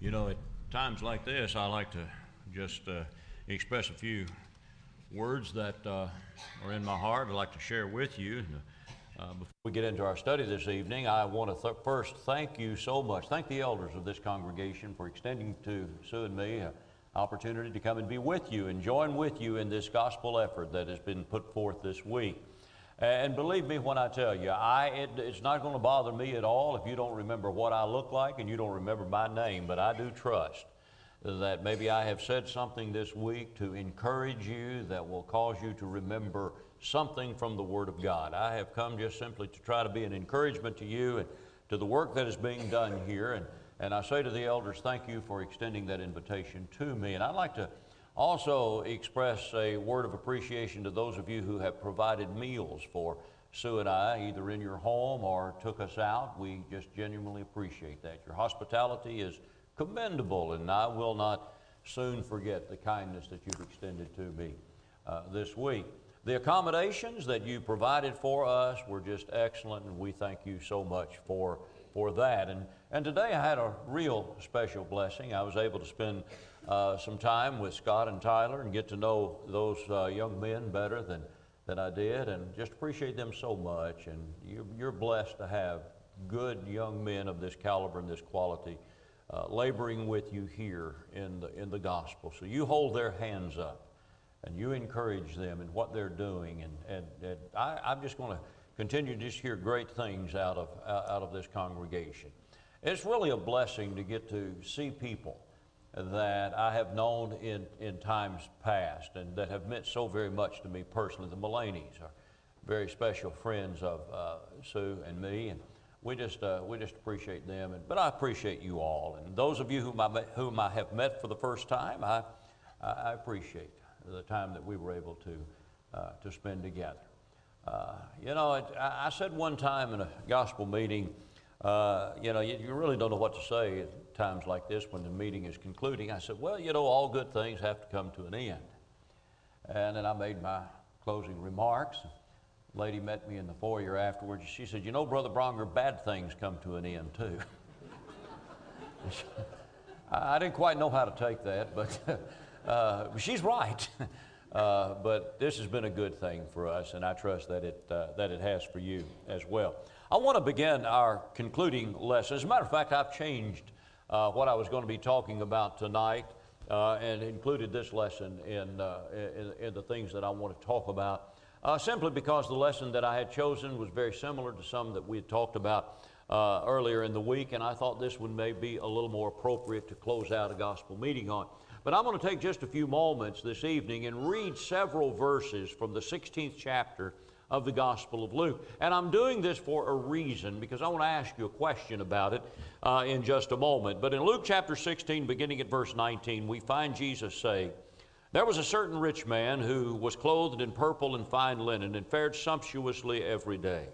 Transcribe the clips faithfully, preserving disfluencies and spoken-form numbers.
You know, at times like this, I like to just uh, express a few words that uh, are in my heart I'd like to share with you. Uh, before we get into our study this evening, I want to th- first thank you so much. Thank the elders of this congregation for extending to Sue and me an opportunity to come and be with you and join with you in this gospel effort that has been put forth this week. And believe me when I tell you, I, it, it's not going to bother me at all if you don't remember what I look like and you don't remember my name, but I do trust that maybe I have said something this week to encourage you that will cause you to remember something from the Word of God. I have come just simply to try to be an encouragement to you and to the work that is being done here. And, and I say to the elders, thank you for extending that invitation to me. And I'd like to also express a word of appreciation to those of you who have provided meals for Sue and I, either in your home or took us out. We just genuinely appreciate that. Your hospitality is commendable, and I will not soon forget the kindness that you've extended to me uh, this week. The accommodations that you provided for us were just excellent, and we thank you so much for, for that. And, and today I had a real special blessing. I was able to spend uh, some time with Scott and Tyler and get to know those uh, young men better than, than I did, and just appreciate them so much. And you're, you're blessed to have good young men of this caliber and this quality Uh, laboring with you here in the, in the gospel. So you hold their hands up and you encourage them in what they're doing. And, and, and I, I'm just going to continue to just hear great things out of, out of this congregation. It's really a blessing to get to see people that I have known in, in times past and that have meant so very much to me personally. The Mulaney's are very special friends of uh, Sue and me, and We just uh, we just appreciate them, and, but I appreciate you all, and those of you whom I met, whom I have met for the first time. I I appreciate the time that we were able to uh, to spend together. Uh, you know, it, I, I said one time in a gospel meeting, uh, you know, you, you really don't know what to say at times like this when the meeting is concluding. I said, well, you know, all good things have to come to an end, and then I made my closing remarks. Lady met me in the foyer afterwards. She said, you know, Brother Bronger, bad things come to an end too. I didn't quite know how to take that, but uh, she's right. uh, but this has been a good thing for us, and I trust that it, uh, that it has for you as well. I want to begin our concluding lesson. As a matter of fact, I've changed uh, what I was going to be talking about tonight uh, and included this lesson in, uh, in, in the things that I want to talk about. Uh, simply because the lesson that I had chosen was very similar to some that we had talked about uh, earlier in the week, and I thought this one may be a little more appropriate to close out a gospel meeting on. But I'm going to take just a few moments this evening and read several verses from the sixteenth chapter of the Gospel of Luke. And I'm doing this for a reason, because I want to ask you a question about it uh, in just a moment. But in Luke chapter sixteen, beginning at verse nineteen, we find Jesus say, there was a certain rich man who was clothed in purple and fine linen and fared sumptuously every day.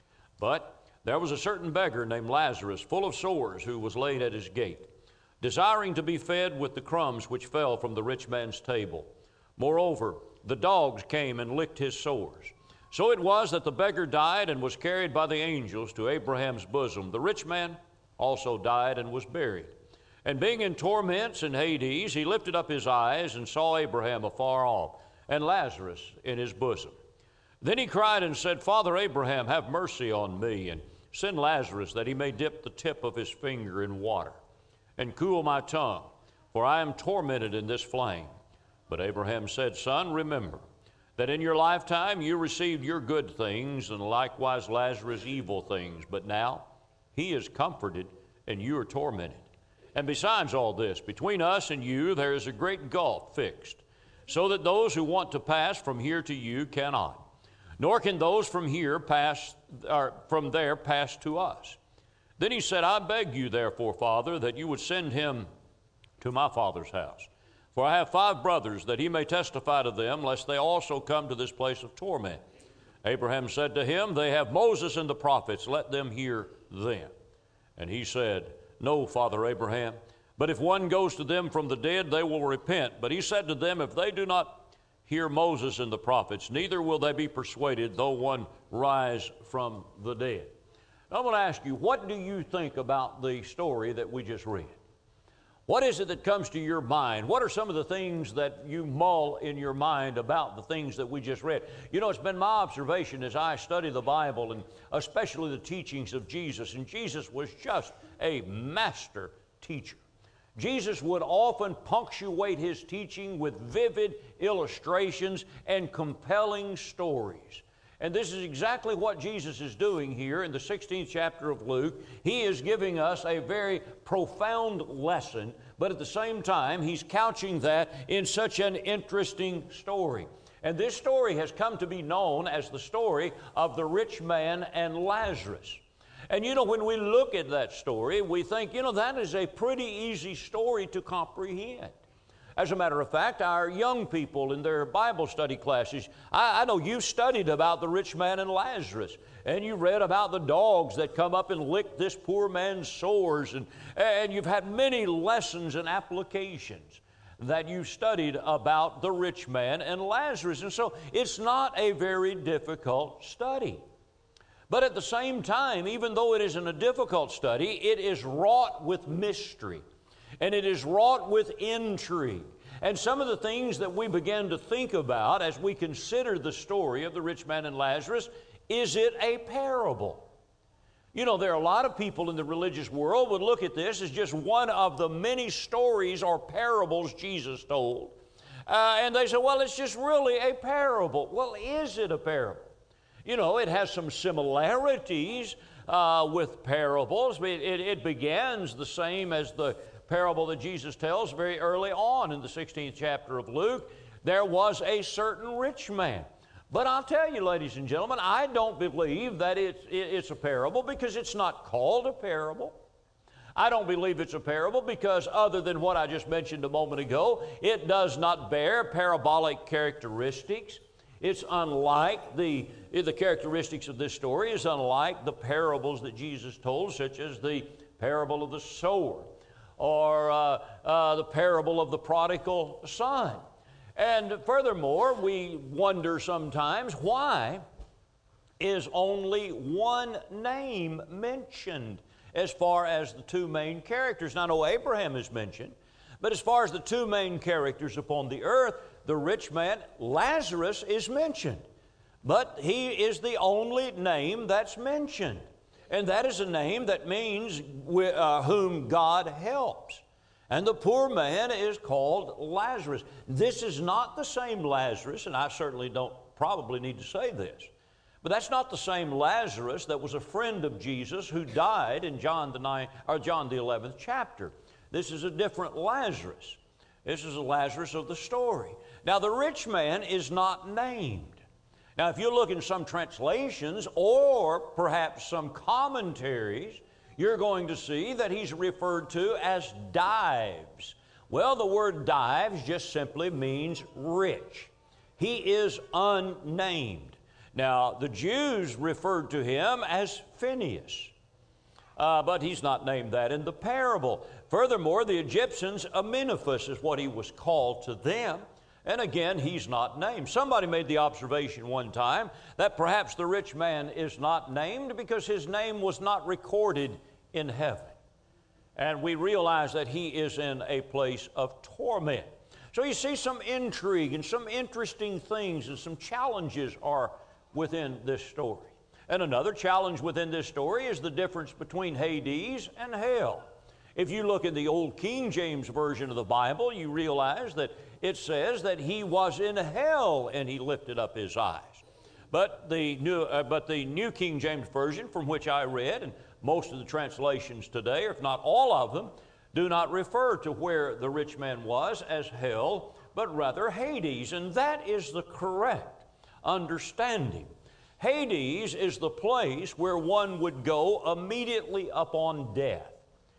But there was a certain beggar named Lazarus, full of sores, who was laid at his gate, desiring to be fed with the crumbs which fell from the rich man's table. Moreover, the dogs came and licked his sores. So it was that the beggar died and was carried by the angels to Abraham's bosom. The rich man also died and was buried. And being in torments in Hades, he lifted up his eyes and saw Abraham afar off, and Lazarus in his bosom. Then he cried and said, Father Abraham, have mercy on me, and send Lazarus that he may dip the tip of his finger in water, and cool my tongue, for I am tormented in this flame. But Abraham said, Son, remember that in your lifetime you received your good things, and likewise Lazarus evil things. But now he is comforted, and you are tormented. And besides all this, between us and you there is a great gulf fixed, so that those who want to pass from here to you cannot, nor can those from here pass, or from there pass to us. Then he said, I beg you therefore, Father, that you would send him to my father's house. For I have five brothers, that he may testify to them, lest they also come to this place of torment. Abraham said to him, They have Moses and the prophets, let them hear them. And he said, No, Father Abraham, but if one goes to them from the dead, they will repent. But he said to them, If they do not hear Moses and the prophets, neither will they be persuaded, though one rise from the dead. Now, I'm going to ask you, what do you think about the story that we just read? What is it that comes to your mind? What are some of the things that you mull in your mind about the things that we just read? You know, it's been my observation as I study the Bible, and especially the teachings of Jesus, and Jesus was just a master teacher. Jesus would often punctuate his teaching with vivid illustrations and compelling stories. And this is exactly what Jesus is doing here in the sixteenth chapter of Luke. He is giving us a very profound lesson, but at the same time, he's couching that in such an interesting story. And this story has come to be known as the story of the rich man and Lazarus. And you know, when we look at that story, we think, you know, that is a pretty easy story to comprehend. As a matter of fact, our young people in their Bible study classes, I, I know you studied about the rich man and Lazarus, and you read about the dogs that come up and lick this poor man's sores, and, and you've had many lessons and applications that you studied about the rich man and Lazarus. And so it's not a very difficult study. But at the same time, even though it isn't a difficult study, it is wrought with mystery. And it is wrought with intrigue. And some of the things that we begin to think about as we consider the story of the rich man and Lazarus, is it a parable? You know, there are a lot of people in the religious world would look at this as just one of the many stories or parables Jesus told. Uh, and they say, well, it's just really a parable. Well, is it a parable? You know, it has some similarities uh, with parables. It, it, it begins the same as the parable that Jesus tells very early on in the sixteenth chapter of Luke. There was a certain rich man. But I'll tell you, ladies and gentlemen, I don't believe that it's, it's a parable because it's not called a parable. I don't believe it's a parable because, other than what I just mentioned a moment ago, it does not bear parabolic characteristics. It's unlike the, the characteristics of this story is unlike the parables that Jesus told, such as the parable of the sower, or uh, uh, the parable of the prodigal son. And furthermore, we wonder sometimes, why is only one name mentioned as far as the two main characters? Now, I know Abraham is mentioned, but as far as the two main characters upon the earth, the rich man, Lazarus, is mentioned. But he is the only name that's mentioned. And that is a name that means uh, whom God helps. And the poor man is called Lazarus. This is not the same Lazarus, and I certainly don't probably need to say this, but that's not the same Lazarus that was a friend of Jesus who died in John the ninth, or John the eleventh chapter. This is a different Lazarus. This is a Lazarus of the story. Now, the rich man is not named. Now, if you look in some translations or perhaps some commentaries, you're going to see that he's referred to as Dives. Well, the word Dives just simply means rich. He is unnamed. Now, the Jews referred to him as Phineas, uh, but he's not named that in the parable. Furthermore, the Egyptians, Amenophis is what he was called to them. And again, he's not named. Somebody made the observation one time that perhaps the rich man is not named because his name was not recorded in heaven. And we realize that he is in a place of torment. So you see some intrigue and some interesting things and some challenges are within this story. And another challenge within this story is the difference between Hades and hell. If you look at the old King James Version of the Bible, you realize that it says that he was in hell and he lifted up his eyes. But the New, uh, but the New King James Version, from which I read, and most of the translations today, or if not all of them, do not refer to where the rich man was as hell, but rather Hades. And that is the correct understanding. Hades is the place where one would go immediately upon death.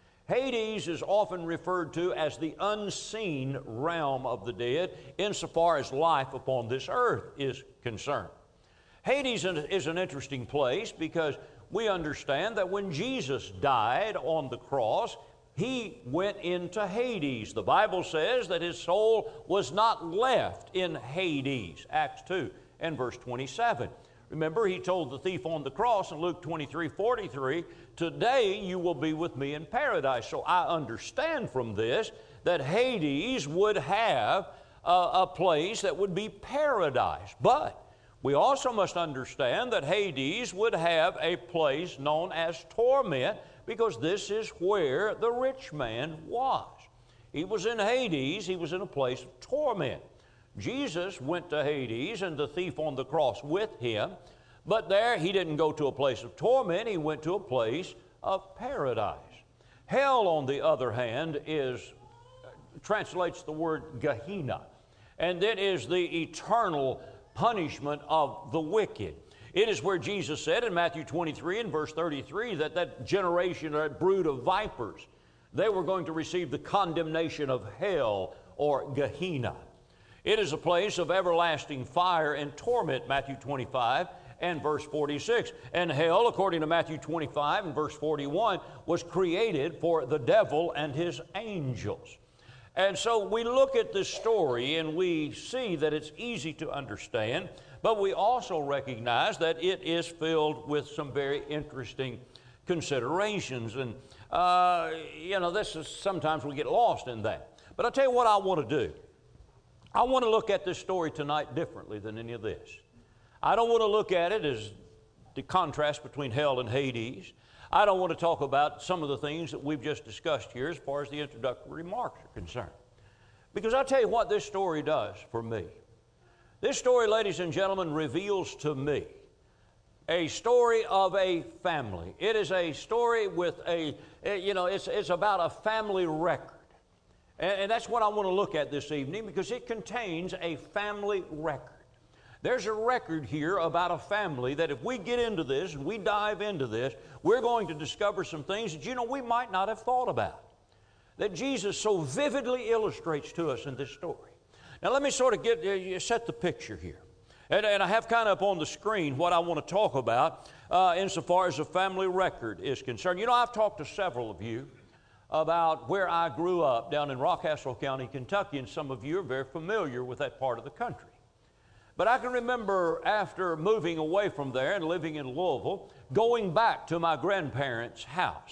Hades is often referred to as the unseen realm of the dead insofar as life upon this earth is concerned. Hades is an interesting place because we understand that when Jesus died on the cross, he went into Hades. The Bible says that his soul was not left in Hades, Acts two and verse twenty-seven. Remember, he told the thief on the cross in Luke twenty-three forty-three, today you will be with me in paradise. So I understand from this that Hades would have a, a place that would be paradise. But we also must understand that Hades would have a place known as torment, because this is where the rich man was. He was in Hades. He was in a place of torment. Jesus went to Hades and the thief on the cross with him, but there he didn't go to a place of torment. He went to a place of paradise. Hell, on the other hand, is translates the word Gehenna, and that is the eternal punishment of the wicked. It is where Jesus said in Matthew twenty-three and verse thirty-three that that generation, or that brood of vipers, they were going to receive the condemnation of hell, or Gehenna. It is a place of everlasting fire and torment, Matthew twenty-five and verse forty-six. And hell, according to Matthew twenty-five and verse forty-one, was created for the devil and his angels. And so we look at this story and we see that it's easy to understand, but we also recognize that it is filled with some very interesting considerations. And, uh, you know, this is sometimes we get lost in that. But I'll tell you what I want to do. I want to look at this story tonight differently than any of this. I don't want to look at it as the contrast between hell and Hades. I don't want to talk about some of the things that we've just discussed here as far as the introductory remarks are concerned. Because I'll tell you what this story does for me. This story, ladies and gentlemen, reveals to me a story of a family. It is a story with a, you know, it's, it's about a family record. And, and that's what I want to look at this evening, because it contains a family record. There's a record here about a family that if we get into this and we dive into this, we're going to discover some things that, you know, we might not have thought about, that Jesus so vividly illustrates to us in this story. Now let me sort of get uh, set the picture here. And, and I have kind of up on the screen what I want to talk about uh, insofar as the family record is concerned. You know, I've talked to several of you about where I grew up down in Rockcastle County, Kentucky, and some of you are very familiar with that part of the country. But I can remember after moving away from there and living in Louisville, going back to my grandparents' house.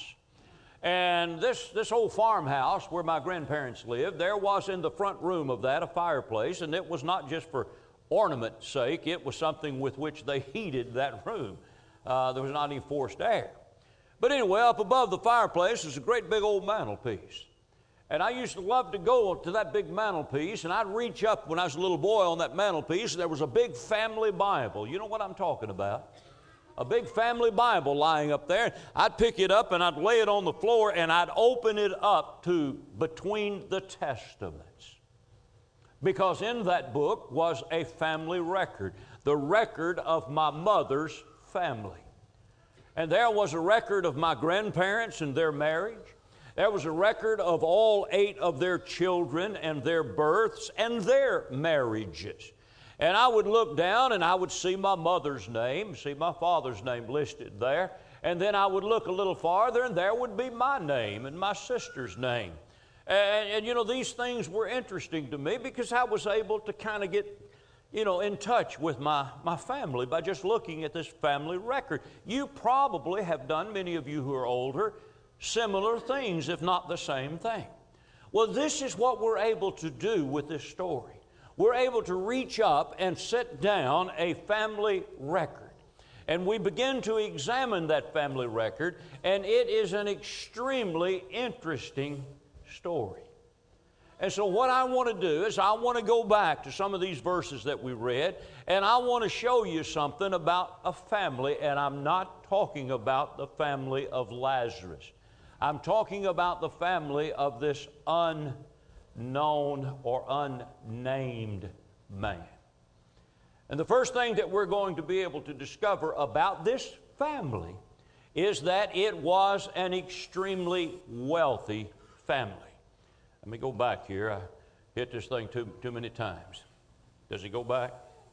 And this, this old farmhouse where my grandparents lived, there was in the front room of that a fireplace, and it was not just for ornament's sake, it was something with which they heated that room. Uh, there was not any forced air. But anyway, up above the fireplace was a great big old mantelpiece. And I used to love to go to that big mantelpiece, and I'd reach up when I was a little boy on that mantelpiece, and there was a big family Bible. You know what I'm talking about? A big family Bible lying up there. I'd pick it up and I'd lay it on the floor and I'd open it up to Between the Testaments. Because in that book was a family record, the record of my mother's family. And there was a record of my grandparents and their marriage. There was a record of all eight of their children and their births and their marriages. And I would look down and I would see my mother's name, see my father's name listed there. And then I would look a little farther and there would be my name and my sister's name. And, and you know, these things were interesting to me because I was able to kind of get, you know, in touch with my, my family by just looking at this family record. You probably have done, many of you who are older, similar things, if not the same thing. Well, this is what we're able to do with this story. We're able to reach up and set down a family record. And we begin to examine that family record, and it is an extremely interesting story. And so what I want to do is I want to go back to some of these verses that we read, and I want to show you something about a family, and I'm not talking about the family of Lazarus. I'm talking about the family of this unknown or unnamed man. And the first thing that we're going to be able to discover about this family is that it was an extremely wealthy family. Let me go back here. I hit this thing too, too many times. Does it go back?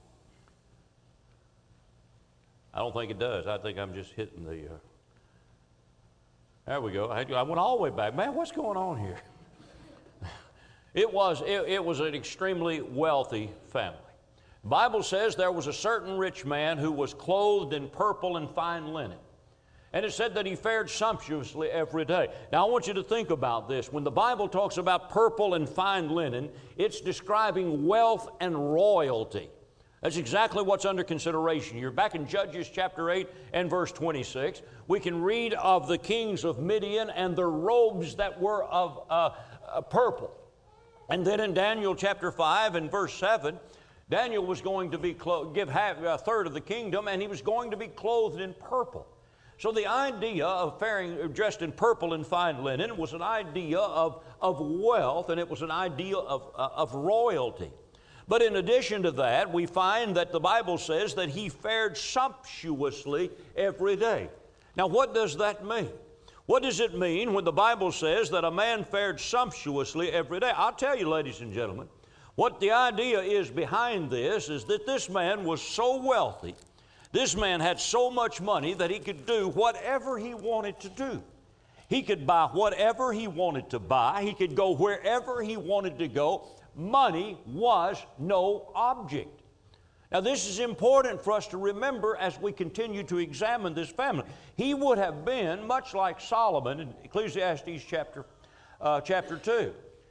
I don't think it does. I think I'm just hitting the... Uh, there we go. I, I went all the way back. Man, what's going on here? It was, it, it was an extremely wealthy family. The Bible says there was a certain rich man who was clothed in purple and fine linen. And it said that he fared sumptuously every day. Now I want you to think about this. When the Bible talks about purple and fine linen, it's describing wealth and royalty. That's exactly what's under consideration. You're back in Judges chapter eight and verse twenty-six. We can read of the kings of Midian and their robes that were of uh, uh, purple. And then in Daniel chapter five and verse seven, Daniel was going to be clo- give half, a third of the kingdom, and he was going to be clothed in purple. So the idea of faring, dressed in purple and fine linen was an idea of, of wealth, and it was an idea of, uh, of royalty. But in addition to that, we find that the Bible says that he fared sumptuously every day. Now, what does that mean? What does it mean when the Bible says that a man fared sumptuously every day? I'll tell you, ladies and gentlemen, what the idea is behind this is that this man was so wealthy, this man had so much money that he could do whatever he wanted to do. He could buy whatever he wanted to buy. He could go wherever he wanted to go. Money was no object. Now, this is important for us to remember as we continue to examine this family. He would have been much like Solomon in Ecclesiastes chapter, uh, chapter two.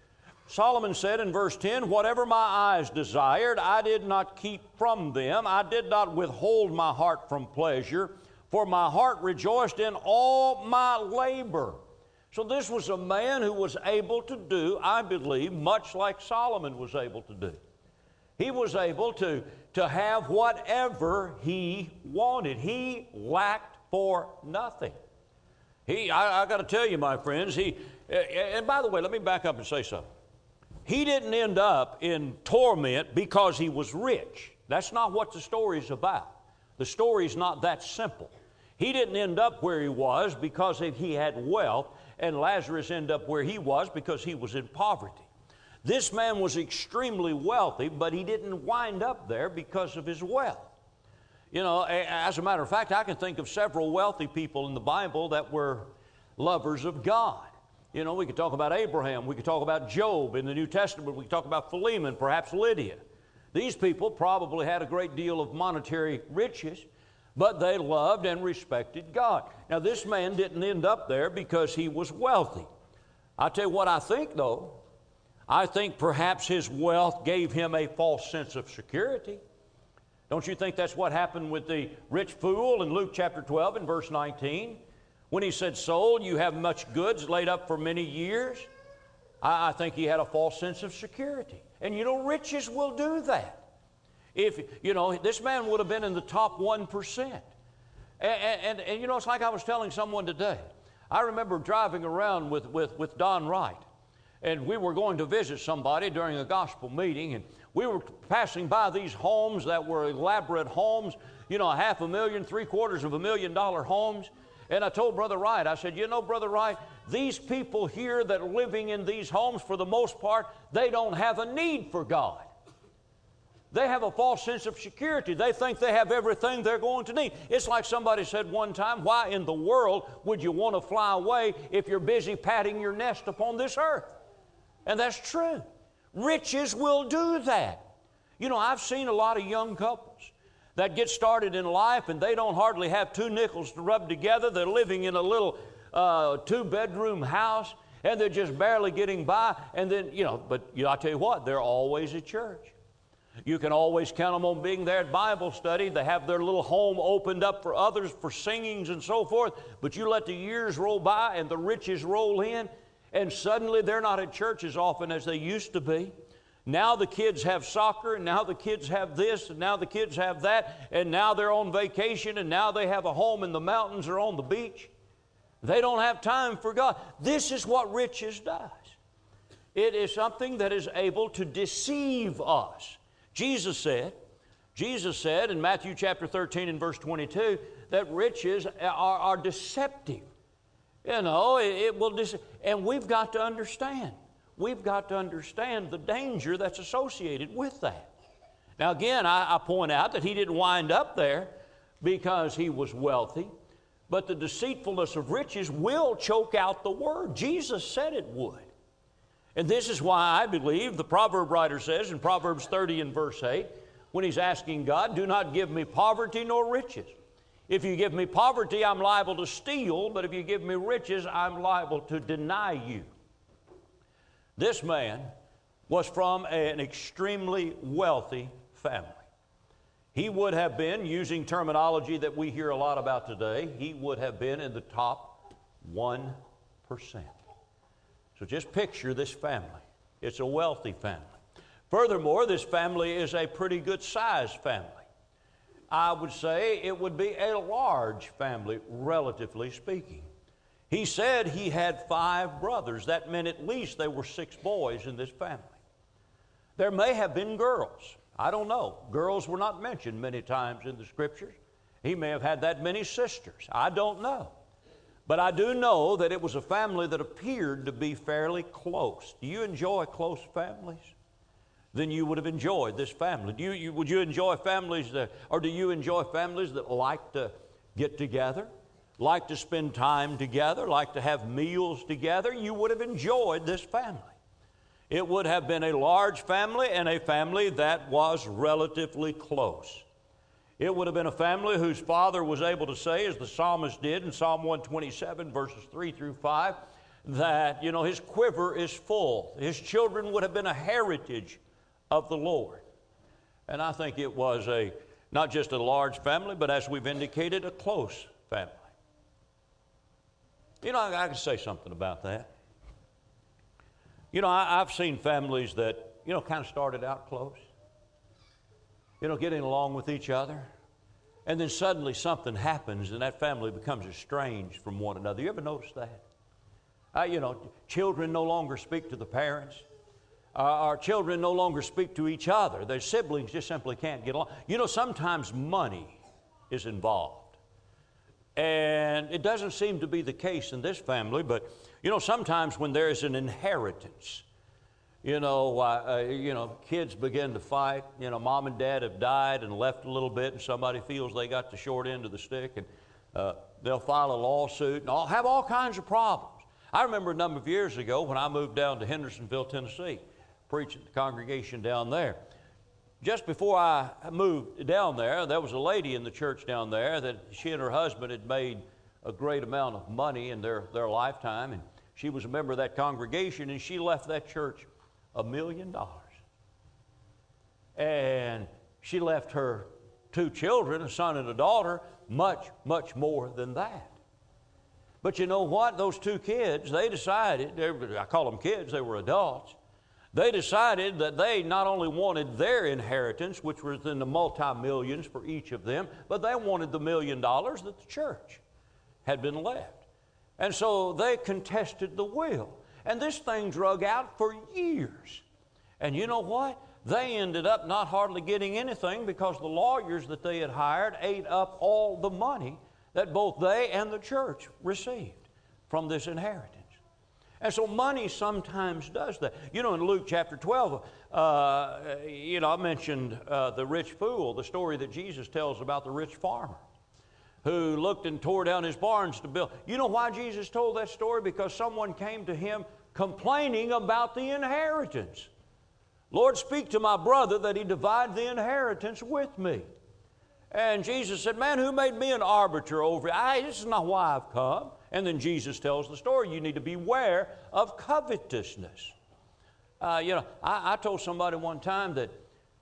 Solomon said in verse ten, "Whatever my eyes desired, I did not keep from them. I did not withhold my heart from pleasure, for my heart rejoiced in all my labor." So this was a man who was able to do, I believe, much like Solomon was able to do. He was able to, to have whatever he wanted. He lacked for nothing. He, I, I got to tell you, my friends, he, and by the way, let me back up and say something. He didn't end up in torment because he was rich. That's not what the story is about. The story is not that simple. He didn't end up where he was because he had wealth, and Lazarus ended up where he was because he was in poverty. This man was extremely wealthy, but he didn't wind up there because of his wealth. You know, as a matter of fact, I can think of several wealthy people in the Bible that were lovers of God. You know, we could talk about Abraham, we could talk about Job in the New Testament, we could talk about Philemon, perhaps Lydia. These people probably had a great deal of monetary riches, but they loved and respected God. Now, this man didn't end up there because he was wealthy. I'll tell you what I think, though. I think perhaps his wealth gave him a false sense of security. Don't you think that's what happened with the rich fool in Luke chapter twelve and verse nineteen? When he said, "Soul, you have much goods laid up for many years." I, I think he had a false sense of security. And you know, riches will do that. If, you know, this man would have been in the top one percent. And, and, and, you know, it's like I was telling someone today. I remember driving around with, with, with Don Wright, and we were going to visit somebody during a gospel meeting, and we were passing by these homes that were elaborate homes, you know, a half a million, three quarters of a million dollar homes. And I told Brother Wright, I said, "You know, Brother Wright, these people here that are living in these homes, for the most part, they don't have a need for God. They have a false sense of security. They think they have everything they're going to need." It's like somebody said one time, "Why in the world would you want to fly away if you're busy padding your nest upon this earth?" And that's true. Riches will do that. You know, I've seen a lot of young couples that get started in life and they don't hardly have two nickels to rub together. They're living in a little uh, two-bedroom house, and they're just barely getting by. And then, you know, but you know, I tell you what, they're always at church. You can always count them on being there at Bible study. They have their little home opened up for others for singings and so forth. But you let the years roll by and the riches roll in, and suddenly they're not at church as often as they used to be. Now the kids have soccer, and now the kids have this, and now the kids have that, and now they're on vacation, and now they have a home in the mountains or on the beach. They don't have time for God. This is what riches does. It is something that is able to deceive us. Jesus said, Jesus said in Matthew chapter thirteen and verse twenty-two that riches are, are deceptive. You know, it, it will dece- and we've got to understand. We've got to understand the danger that's associated with that. Now again, I, I point out that he didn't wind up there because he was wealthy, but the deceitfulness of riches will choke out the word. Jesus said it would. And this is why I believe the proverb writer says in Proverbs thirty and verse eight, when he's asking God, do not give me poverty nor riches. If you give me poverty, I'm liable to steal, but if you give me riches, I'm liable to deny you. This man was from an extremely wealthy family. He would have been, using terminology that we hear a lot about today, he would have been in the top one percent. So just picture this family. It's a wealthy family. Furthermore, this family is a pretty good sized family. I would say it would be a large family, relatively speaking. He said he had five brothers. That meant at least there were six boys in this family. There may have been girls. I don't know. Girls were not mentioned many times in the Scriptures. He may have had that many sisters. I don't know. But I do know that it was a family that appeared to be fairly close. Do you enjoy close families? Then you would have enjoyed this family. Do you, you, would you enjoy families that, or do you enjoy families that like to get together, like to spend time together, like to have meals together? You would have enjoyed this family. It would have been a large family and a family that was relatively close. It would have been a family whose father was able to say, as the psalmist did in Psalm one twenty-seven, verses three through five, that, you know, his quiver is full. His children would have been a heritage of the Lord. And I think it was a not just a large family, but as we've indicated, a close family. You know, I, I can say something about that. You know, I, I've seen families that, you know, kind of started out close. You know, getting along with each other. And then suddenly something happens and that family becomes estranged from one another. You ever notice that? Uh, you know, children no longer speak to the parents. Uh, our children no longer speak to each other. Their siblings just simply can't get along. You know, sometimes money is involved. And it doesn't seem to be the case in this family, but, you know, sometimes when there is an inheritance, you know, uh, uh, you know, kids begin to fight. You know, mom and dad have died and left a little bit, and somebody feels they got the short end of the stick, and uh, they'll file a lawsuit and all, have all kinds of problems. I remember a number of years ago when I moved down to Hendersonville, Tennessee, preaching at the congregation down there. Just before I moved down there, there was a lady in the church down there that she and her husband had made a great amount of money in their, their lifetime, and she was a member of that congregation, and she left that church a million dollars. And she left her two children, a son and a daughter, much, much more than that. But you know what? Those two kids, they decided, I call them kids, they were adults, they decided that they not only wanted their inheritance, which was in the multi-millions for each of them, but they wanted the million dollars that the church had been left. And so they contested the will. And this thing drug out for years. And you know what? They ended up not hardly getting anything because the lawyers that they had hired ate up all the money that both they and the church received from this inheritance. And so money sometimes does that. You know, in Luke chapter twelve, uh, you know, I mentioned uh, the rich fool, the story that Jesus tells about the rich farmer who looked and tore down his barns to build. You know why Jesus told that story? Because someone came to him complaining about the inheritance. Lord, speak to my brother that he divide the inheritance with me. And Jesus said, man, who made me an arbiter over it? I, this is not why I've come. And then Jesus tells the story. You need to beware of covetousness. Uh, you know, I, I told somebody one time that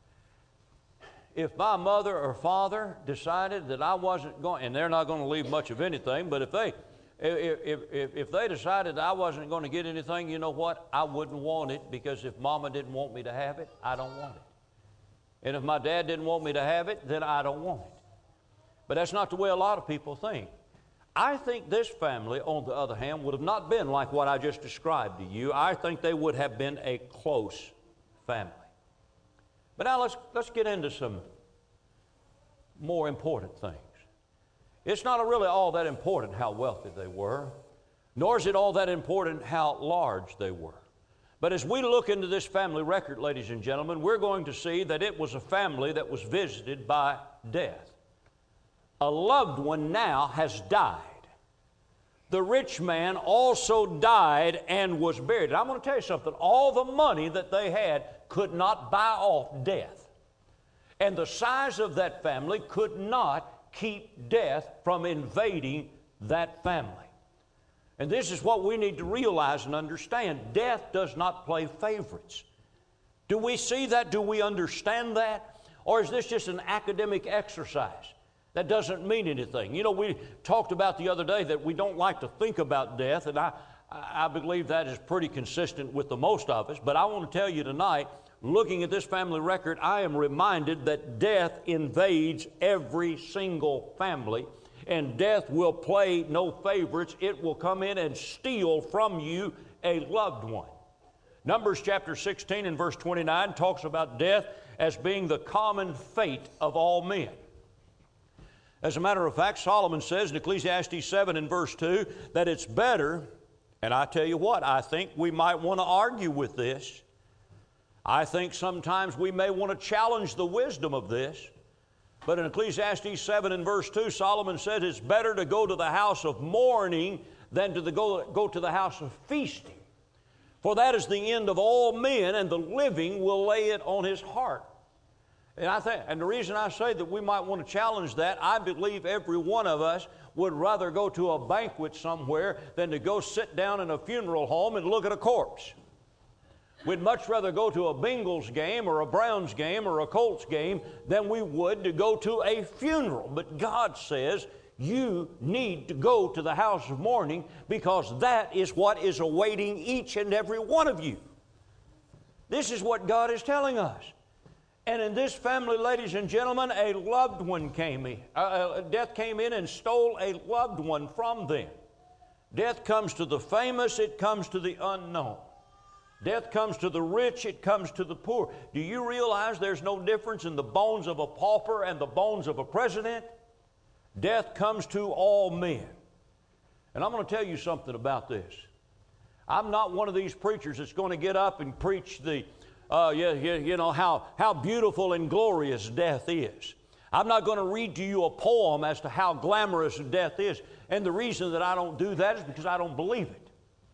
if my mother or father decided that I wasn't going, and they're not going to leave much of anything, but if they if, if, if, if they decided I wasn't going to get anything, you know what? I wouldn't want it, because if mama didn't want me to have it, I don't want it. And if my dad didn't want me to have it, then I don't want it. But that's not the way a lot of people think. I think this family, on the other hand, would have not been like what I just described to you. I think they would have been a close family. But now let's, let's get into some more important things. It's not really all that important how wealthy they were, nor is it all that important how large they were. But as we look into this family record, ladies and gentlemen, we're going to see that it was a family that was visited by death. A loved one now has died. The rich man also died and was buried. And I'm going to tell you something. All the money that they had could not buy off death. And the size of that family could not keep death from invading that family. And this is what we need to realize and understand. Death does not play favorites. Do we see that? Do we understand that? Or is this just an academic exercise that doesn't mean anything? You know, we talked about the other day that we don't like to think about death, and I, I believe that is pretty consistent with the most of us. But I want to tell you tonight, looking at this family record, I am reminded that death invades every single family, and death will play no favorites. It will come in and steal from you a loved one. Numbers chapter sixteen and verse twenty-nine talks about death as being the common fate of all men. As a matter of fact, Solomon says in Ecclesiastes seven and verse two that it's better, and I tell you what, I think we might want to argue with this. I think sometimes we may want to challenge the wisdom of this. But in Ecclesiastes seven and verse two, Solomon says it's better to go to the house of mourning than to the go, go to the house of feasting. For that is the end of all men, and the living will lay it on his heart. And I think, and the reason I say that we might want to challenge that, I believe every one of us would rather go to a banquet somewhere than to go sit down in a funeral home and look at a corpse. We'd much rather go to a Bengals game or a Browns game or a Colts game than we would to go to a funeral. But God says you need to go to the house of mourning because that is what is awaiting each and every one of you. This is what God is telling us. And in this family, ladies and gentlemen, a loved one came in. Uh, death came in and stole a loved one from them. Death comes to the famous, it comes to the unknown. Death comes to the rich, it comes to the poor. Do you realize there's no difference in the bones of a pauper and the bones of a president? Death comes to all men. And I'm going to tell you something about this. I'm not one of these preachers that's going to get up and preach the, uh, you, you, you know, how, how beautiful and glorious death is. I'm not going to read to you a poem as to how glamorous death is. And the reason that I don't do that is because I don't believe it.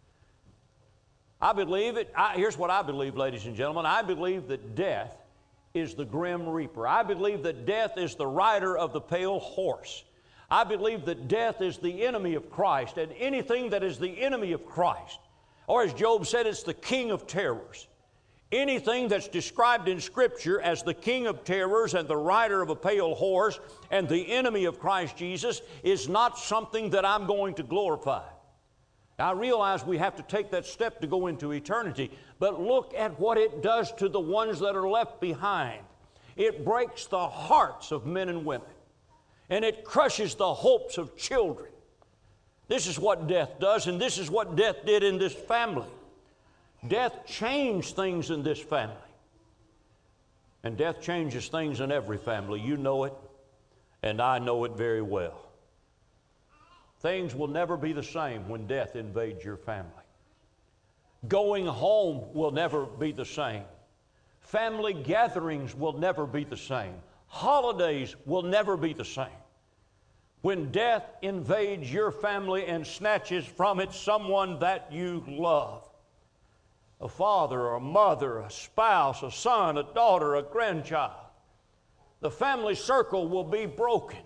I believe it. I, here's what I believe, ladies and gentlemen. I believe that death is the grim reaper. I believe that death is the rider of the pale horse. I believe that death is the enemy of Christ, and anything that is the enemy of Christ, or as Job said, it's the king of terrors. Anything that's described in Scripture as the king of terrors and the rider of a pale horse and the enemy of Christ Jesus is not something that I'm going to glorify. Now, I realize we have to take that step to go into eternity, but look at what it does to the ones that are left behind. It breaks the hearts of men and women, and it crushes the hopes of children. This is what death does, and this is what death did in this family. Death changed things in this family, and death changes things in every family. You know it, and I know it very well. Things will never be the same when death invades your family. Going home will never be the same. Family gatherings will never be the same. Holidays will never be the same. When death invades your family and snatches from it someone that you love, a father, a mother, a spouse, a son, a daughter, a grandchild, the family circle will be broken.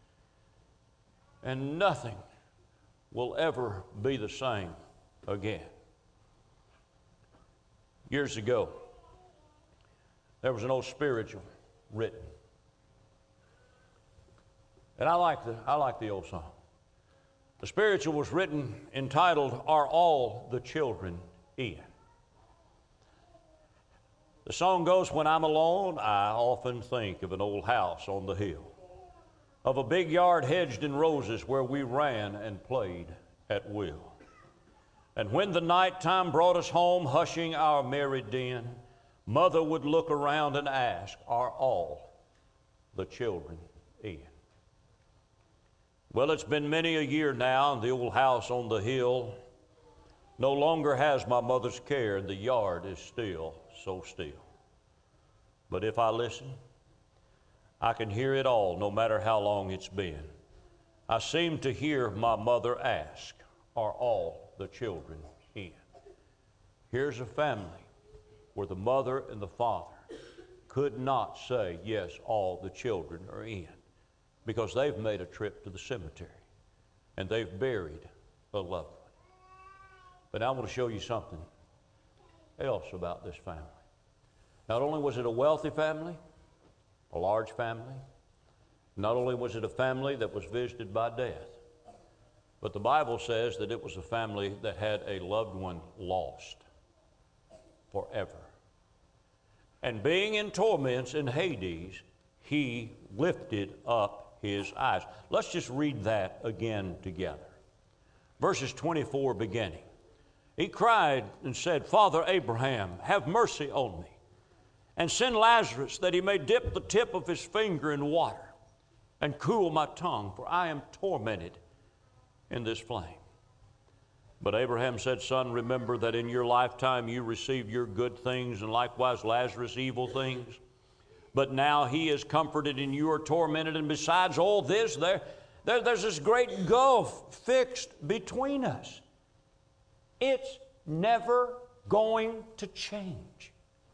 And nothing will ever be the same again. Years ago, there was an old spiritual written. And I like the, I like the old song. The spiritual was written entitled, Are All the Children In? The song goes, when I'm alone, I often think of an old house on the hill, of a big yard hedged in roses where we ran and played at will. And when the night time brought us home, hushing our merry din, Mother would look around and ask, are all the children in? Well, it's been many a year now, and the old house on the hill no longer has my mother's care, and the yard is still so still. But if I listen, I can hear it all, no matter how long it's been. I seem to hear my mother ask, are all the children in? Here's a family where the mother and the father could not say, yes, all the children are in, because they've made a trip to the cemetery and they've buried a loved one. But I want to show you something else about this family. Not only was it a wealthy family, a large family, not only was it a family that was visited by death, but the Bible says that it was a family that had a loved one lost forever. And being in torments in Hades, he lifted up his eyes. Let's just read that again together. Verses twenty-four beginning. He cried and said, Father Abraham, have mercy on me, and send Lazarus that he may dip the tip of his finger in water and cool my tongue, for I am tormented in this flame. But Abraham said, Son, remember that in your lifetime you received your good things, and likewise Lazarus evil things. But now he is comforted and you are tormented, and besides all this, there, there, there's this great gulf fixed between us. It's never going to change.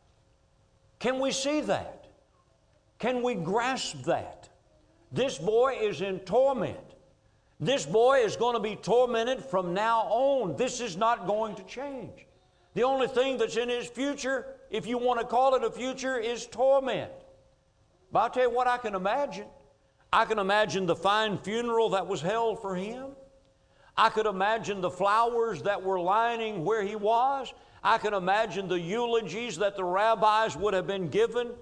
Can we see that? Can we grasp that? This boy is in torment. This boy is going to be tormented from now on. This is not going to change. The only thing that's in his future, if you want to call it a future, is torment. But I'll tell you what I can imagine. I can imagine the fine funeral that was held for him. I could imagine the flowers that were lining where he was. I can imagine the eulogies that the rabbis would have been given.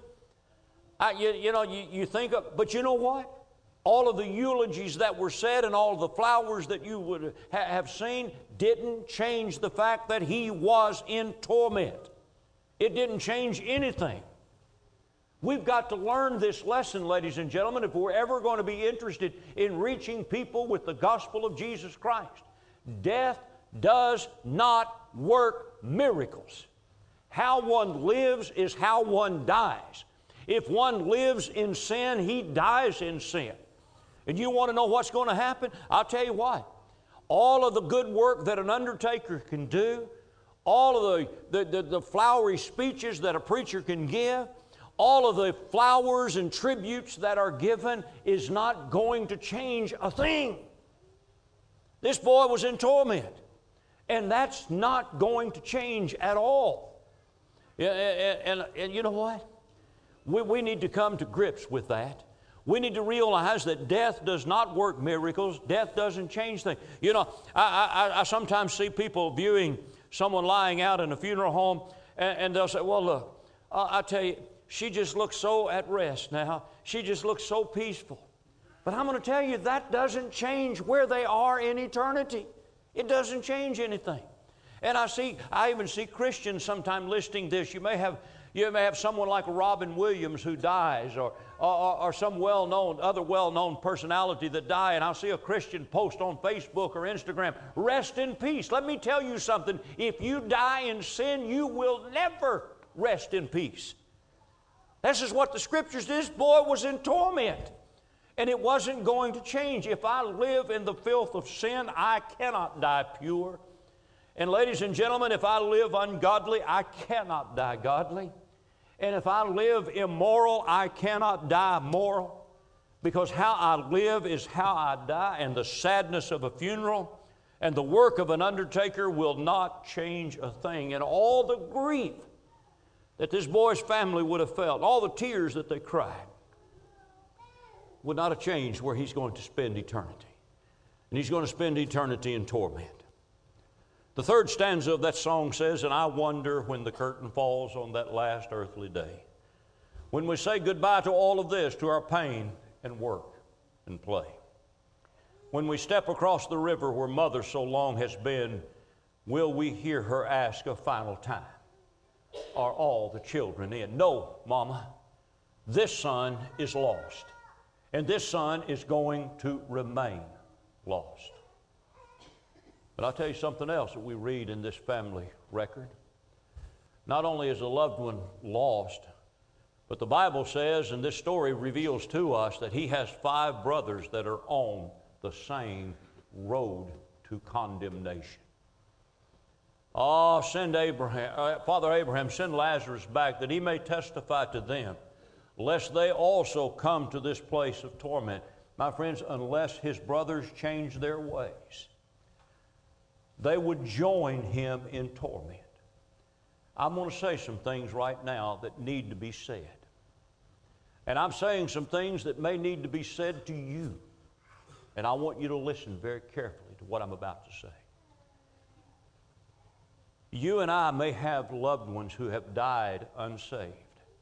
I, you, you know, you, you think of, but you know what? All of the eulogies that were said and all of the flowers that you would ha- have seen didn't change the fact that he was in torment. It didn't change anything. We've got to learn this lesson, ladies and gentlemen, if we're ever going to be interested in reaching people with the gospel of Jesus Christ. Death does not work miracles. How one lives is how one dies. If one lives in sin, he dies in sin. And you want to know what's going to happen? I'll tell you what. All of the good work that an undertaker can do, all of the, the, the, the flowery speeches that a preacher can give, all of the flowers and tributes that are given is not going to change a thing. This boy was in torment, and that's not going to change at all. And, and, and you know what? We, we need to come to grips with that. We need to realize that death does not work miracles. Death doesn't change things. You know, I, I, I sometimes see people viewing someone lying out in a funeral home, and, and they'll say, well, look, uh, I tell you, she just looks so at rest now. She just looks so peaceful. But I'm going to tell you, that doesn't change where they are in eternity. It doesn't change anything. And I see, I even see Christians sometimes listing this. You may have, you may have someone like Robin Williams who dies, or, or, or some well-known, other well-known personality that die, and I'll see a Christian post on Facebook or Instagram, rest in peace. Let me tell you something. If you die in sin, you will never rest in peace. This is what the Scriptures did. This boy was in torment, and it wasn't going to change. If I live in the filth of sin, I cannot die pure. And ladies and gentlemen, if I live ungodly, I cannot die godly. And if I live immoral, I cannot die moral. Because how I live is how I die, and the sadness of a funeral and the work of an undertaker will not change a thing. And all the grief that this boy's family would have felt, all the tears that they cried, would not have changed where he's going to spend eternity. And he's going to spend eternity in torment. The third stanza of that song says, and I wonder when the curtain falls on that last earthly day, when we say goodbye to all of this, to our pain and work and play. When we step across the river where mother so long has been, will we hear her ask a final time, are all the children in? No, Mama, this son is lost, and this son is going to remain lost. But I'll tell you something else that we read in this family record. Not only is a loved one lost, but the Bible says, and this story reveals to us, that he has five brothers that are on the same road to condemnation. Oh, send Abraham, uh, Father Abraham, send Lazarus back that he may testify to them lest they also come to this place of torment. My friends, unless his brothers change their ways, they would join him in torment. I'm going to say some things right now that need to be said. And I'm saying some things that may need to be said to you. And I want you to listen very carefully to what I'm about to say. You and I may have loved ones who have died unsaved.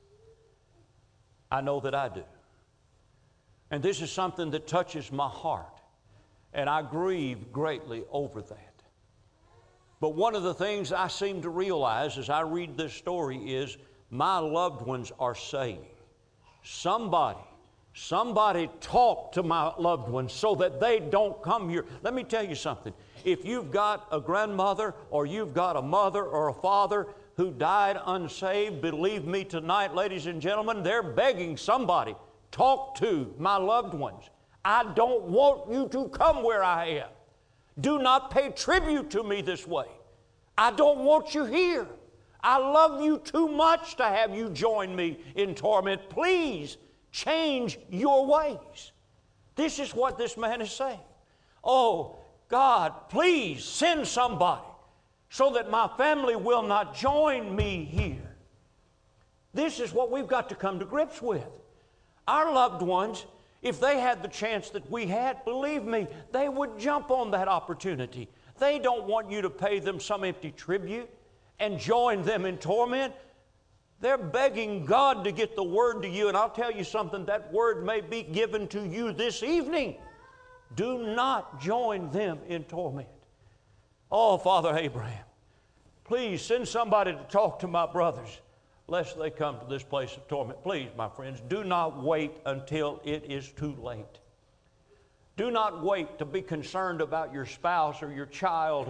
I know that I do. And this is something that touches my heart. And I grieve greatly over that. But one of the things I seem to realize as I read this story is my loved ones are saying, somebody, somebody talk to my loved ones so that they don't come here. Let me tell you something. If you've got a grandmother or you've got a mother or a father who died unsaved, believe me tonight, ladies and gentlemen, they're begging somebody, talk to my loved ones. I don't want you to come where I am. Do not pay tribute to me this way. I don't want you here. I love you too much to have you join me in torment. Please change your ways. This is what this man is saying. Oh, God, please send somebody so that my family will not join me here. This is what we've got to come to grips with. Our loved ones, if they had the chance that we had, believe me, they would jump on that opportunity. They don't want you to pay them some empty tribute and join them in torment. They're begging God to get the word to you, and I'll tell you something, that word may be given to you this evening. Do not join them in torment. Oh, Father Abraham, please send somebody to talk to my brothers, lest they come to this place of torment. Please, my friends, do not wait until it is too late. Do not wait to be concerned about your spouse or your child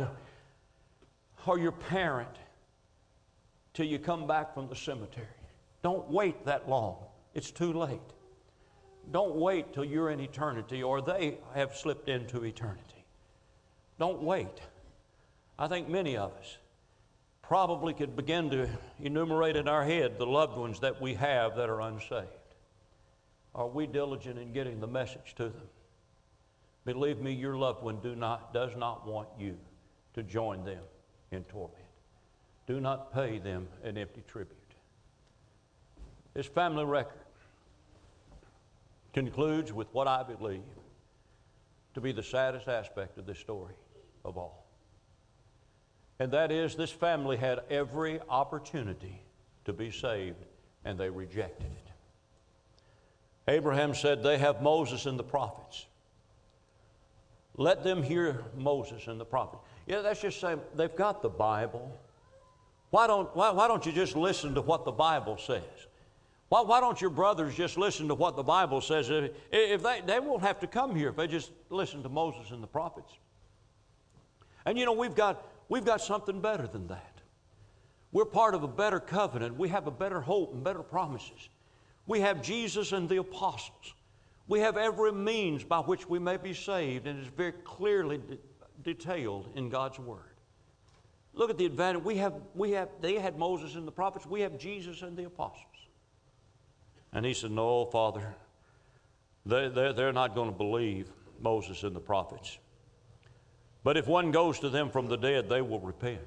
or your parent till you come back from the cemetery. Don't wait that long. It's too late. Don't wait till you're in eternity or they have slipped into eternity. Don't wait. I think many of us probably could begin to enumerate in our head the loved ones that we have that are unsaved. Are we diligent in getting the message to them? Believe me, your loved one do not, does not want you to join them in torment. Do not pay them an empty tribute. This family record concludes with what I believe to be the saddest aspect of this story of all. And that is, this family had every opportunity to be saved, and they rejected it. Abraham said, they have Moses and the prophets. Let them hear Moses and the prophets. Yeah, that's just saying, they've got the Bible. Why don't, why, why don't you just listen to what the Bible says? Why, why don't your brothers just listen to what the Bible says? If, if they, they won't have to come here if they just listen to Moses and the prophets. And you know, we've got, we've got something better than that. We're part of a better covenant. We have a better hope and better promises. We have Jesus and the apostles. We have every means by which we may be saved, and it's very clearly de- detailed in God's Word. Look at the advantage. We have, we have, they had Moses and the prophets. We have Jesus and the apostles. And he said, no, Father, they, they're, they're not going to believe Moses and the prophets. But if one goes to them from the dead, they will repent.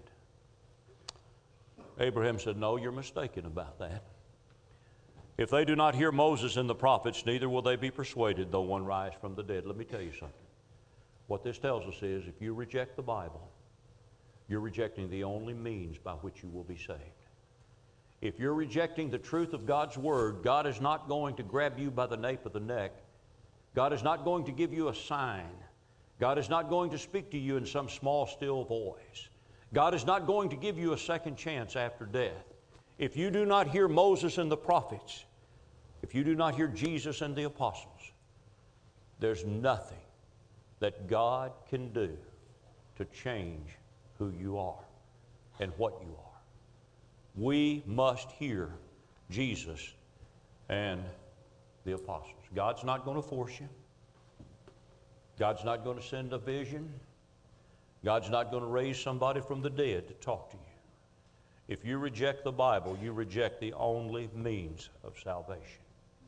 Abraham said, no, you're mistaken about that. If they do not hear Moses and the prophets, neither will they be persuaded, though one rise from the dead. Let me tell you something. What this tells us is, if you reject the Bible, you're rejecting the only means by which you will be saved. If you're rejecting the truth of God's Word, God is not going to grab you by the nape of the neck. God is not going to give you a sign. God is not going to speak to you in some small, still voice. God is not going to give you a second chance after death. If you do not hear Moses and the prophets, if you do not hear Jesus and the apostles, there's nothing that God can do to change who you are and what you are. We must hear Jesus and the apostles. God's not going to force you. God's not going to send a vision. God's not going to raise somebody from the dead to talk to you. If you reject the Bible, you reject the only means of salvation.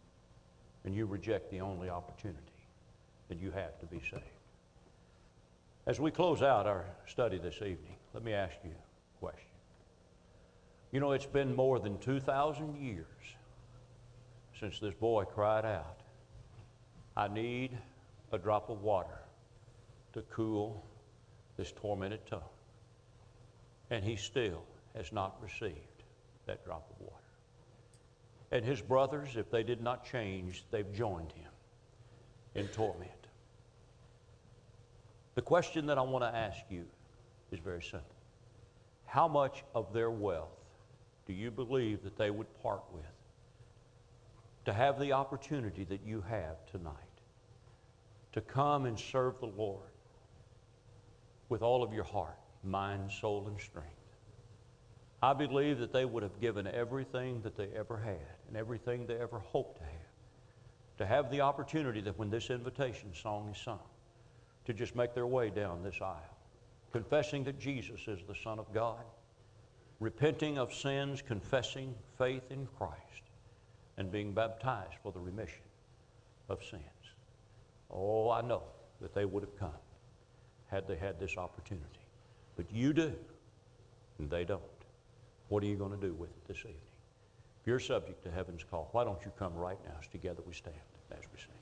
and you reject the only opportunity that you have to be saved. As we close out our study this evening, let me ask you a question. You know, it's been more than two thousand years since this boy cried out, I need a drop of water to cool this tormented tongue. And he still has not received that drop of water. And his brothers, if they did not change, they've joined him in torment. The question that I want to ask you is very simple. How much of their wealth do you believe that they would part with to have the opportunity that you have tonight to come and serve the Lord with all of your heart, mind, soul, and strength? I believe that they would have given everything that they ever had and everything they ever hoped to have to have the opportunity that when this invitation song is sung, to just make their way down this aisle, confessing that Jesus is the Son of God, repenting of sins, confessing faith in Christ, and being baptized for the remission of sins. Oh, I know that they would have come had they had this opportunity. But you do, and they don't. What are you going to do with it this evening? If you're subject to heaven's call, why don't you come right now as together we stand as we sing.